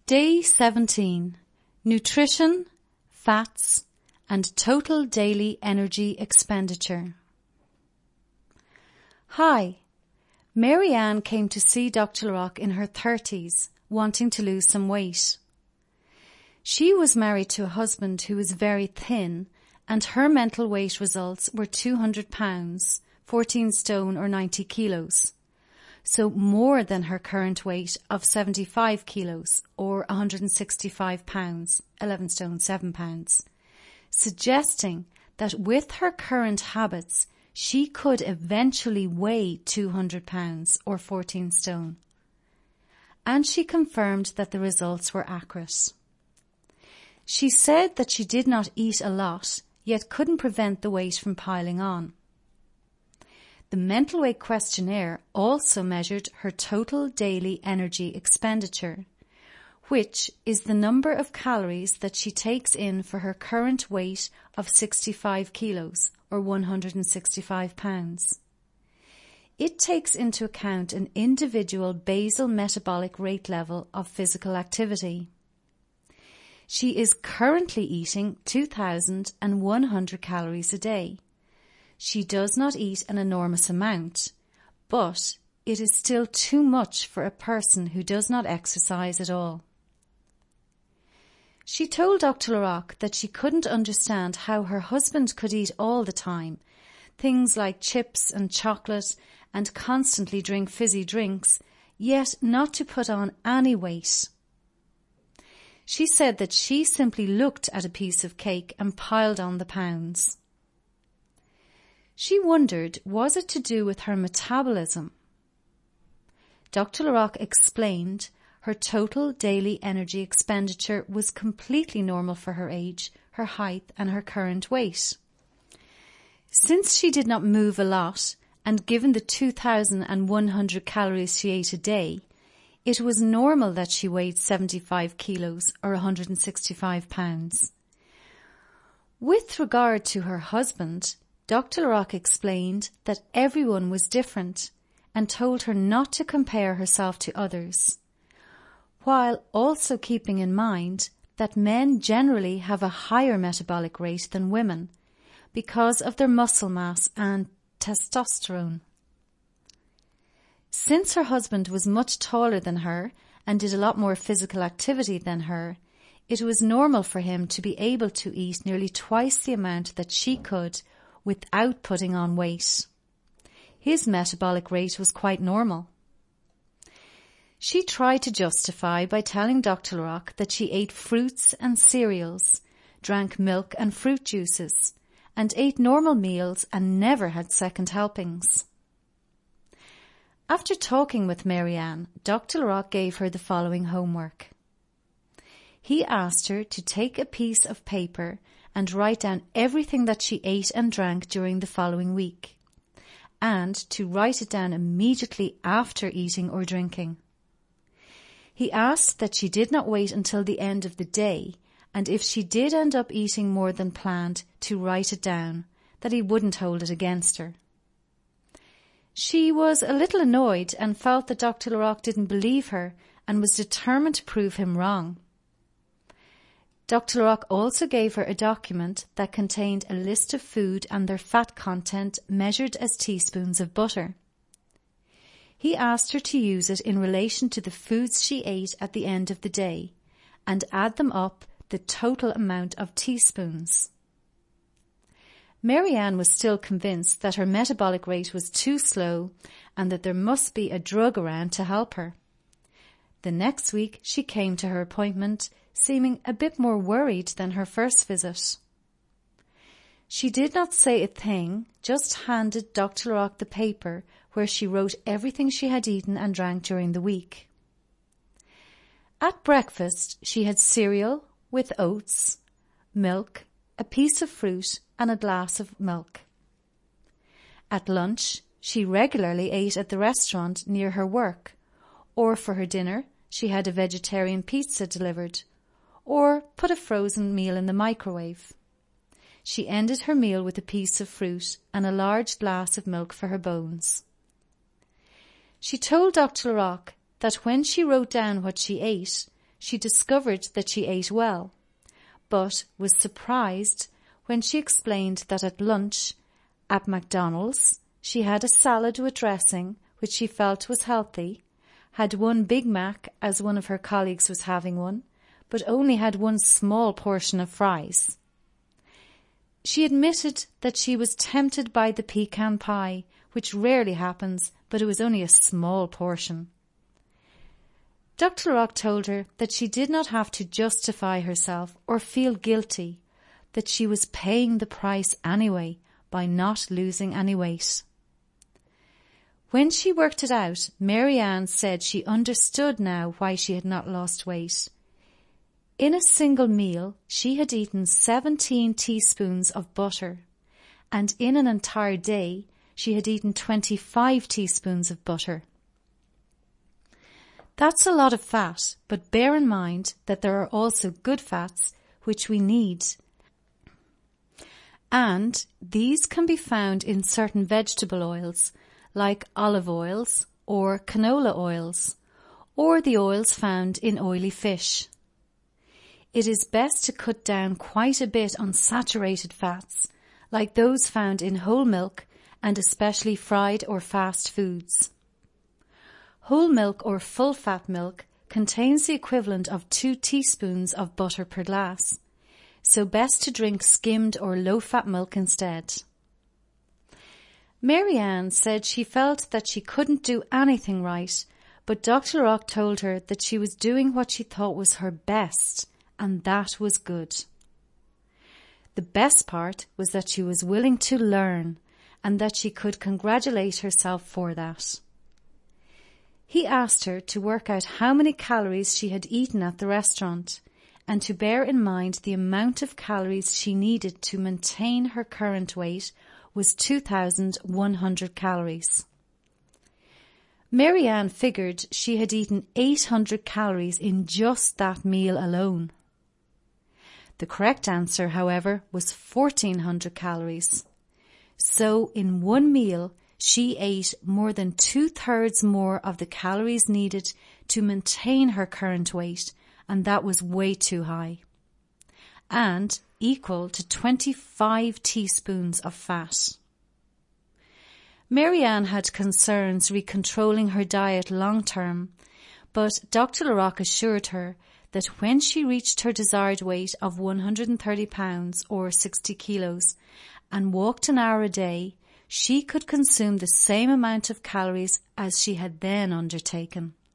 Day 17. Nutrition, fats, and total daily energy expenditure. Hi, Marianne came to see Dr. Larocque in her 30s, wanting to lose some weight. She was married to a husband who was very thin, and her mental weight results were 200 pounds, 14 stone or 90 kilos. So more than her current weight of 75 kilos or 165 pounds, 11 stone 7 pounds, suggesting that with her current habits, she could eventually weigh 200 pounds or 14 stone. And she confirmed that the results were accurate. She said that she did not eat a lot, yet couldn't prevent the weight from piling on. The mental weight questionnaire also measured her total daily energy expenditure, which is the number of calories that she takes in for her current weight of 65 kilos or 165 pounds. It takes into account an individual basal metabolic rate level of physical activity. She is currently eating 2,100 calories a day. She does not eat an enormous amount, but it is still too much for a person who does not exercise at all. She told Dr. Larocque that she couldn't understand how her husband could eat all the time, things like chips and chocolate, and constantly drink fizzy drinks, yet not to put on any weight. She said that she simply looked at a piece of cake and piled on the pounds. She wondered, was it to do with her metabolism? Dr. Larocque explained her total daily energy expenditure was completely normal for her age, her height and her current weight. Since she did not move a lot, and given the 2,100 calories she ate a day, it was normal that she weighed 75 kilos or 165 pounds. With regard to her husband, Dr. Larocque explained that everyone was different and told her not to compare herself to others, while also keeping in mind that men generally have a higher metabolic rate than women because of their muscle mass and testosterone. Since her husband was much taller than her and did a lot more physical activity than her, it was normal for him to be able to eat nearly twice the amount that she could without putting on weight. His metabolic rate was quite normal. She tried to justify by telling Dr. Larocque that she ate fruits and cereals, drank milk and fruit juices, and ate normal meals and never had second helpings. After talking with Marianne, Dr. Larocque gave her the following homework. He asked her to take a piece of paper and write down everything that she ate and drank during the following week, and to write it down immediately after eating or drinking. He asked that she did not wait until the end of the day, and if she did end up eating more than planned, to write it down, that he wouldn't hold it against her. She was a little annoyed and felt that Dr. Larocque didn't believe her and was determined to prove him wrong. Dr. Larocque also gave her a document that contained a list of food and their fat content measured as teaspoons of butter. He asked her to use it in relation to the foods she ate at the end of the day and add them up the total amount of teaspoons. Marianne was still convinced that her metabolic rate was too slow and that there must be a drug around to help her. The next week she came to her appointment seeming a bit more worried than her first visit. She did not say a thing, just handed Dr. Larocque the paper where she wrote everything she had eaten and drank during the week. At breakfast she had cereal with oats, milk, a piece of fruit and a glass of milk. At lunch she regularly ate at the restaurant near her work, or for her dinner she had a vegetarian pizza delivered, or put a frozen meal in the microwave. She ended her meal with a piece of fruit and a large glass of milk for her bones. She told Dr. Larocque that when she wrote down what she ate, she discovered that she ate well, but was surprised when she explained that at lunch at McDonald's she had a salad with dressing, which she felt was healthy, had one Big Mac as one of her colleagues was having one, but only had one small portion of fries. She admitted that she was tempted by the pecan pie, which rarely happens, but it was only a small portion. Dr. Rock told her that she did not have to justify herself or feel guilty, that she was paying the price anyway by not losing any weight. When she worked it out, Marianne said she understood now why she had not lost weight. In a single meal, she had eaten 17 teaspoons of butter, and in an entire day, she had eaten 25 teaspoons of butter. That's a lot of fat, but bear in mind that there are also good fats which we need. And these can be found in certain vegetable oils, like olive oils or canola oils, or the oils found in oily fish. It is best to cut down quite a bit on saturated fats, like those found in whole milk and especially fried or fast foods. Whole milk or full-fat milk contains the equivalent of 2 teaspoons of butter per glass, so best to drink skimmed or low-fat milk instead. Marianne said she felt that she couldn't do anything right, but Dr. Rock told her that she was doing what she thought was her best, and that was good. The best part was that she was willing to learn, and that she could congratulate herself for that. He asked her to work out how many calories she had eaten at the restaurant, and to bear in mind the amount of calories she needed to maintain her current weight was 2,100 calories. Marianne figured she had eaten 800 calories in just that meal alone. The correct answer, however, was 1,400 calories. So in one meal, she ate more than 2/3 more of the calories needed to maintain her current weight, and that was way too high, and equal to 25 teaspoons of fat. Marianne had concerns recontrolling her diet long term, but Dr. Rock assured her that when she reached her desired weight of 130 pounds or 60 kilos and walked an hour a day, she could consume the same amount of calories as she had then undertaken.